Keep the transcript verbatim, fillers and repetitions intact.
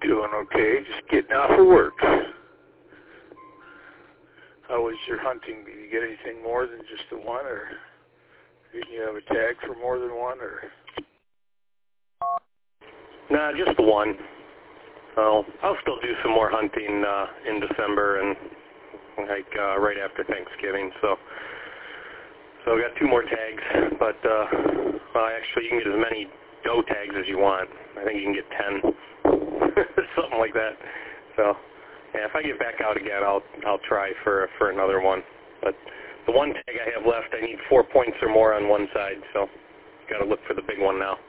Doing okay, just getting off of work. How was your hunting? Did you get anything more than just the one, or didn't you have a tag for more than one, or? Nah, just the one. I'll, I'll still do some more hunting uh, in December and like uh, right after Thanksgiving. So, so I got two more tags, but uh, well, actually you can get as many doe tags as you want. I think you can get ten. Something like that. So, yeah, if I get back out again, I'll I'll try for for another one. But the one tag I have left, I need four points or more on one side, so got to look for the big one now.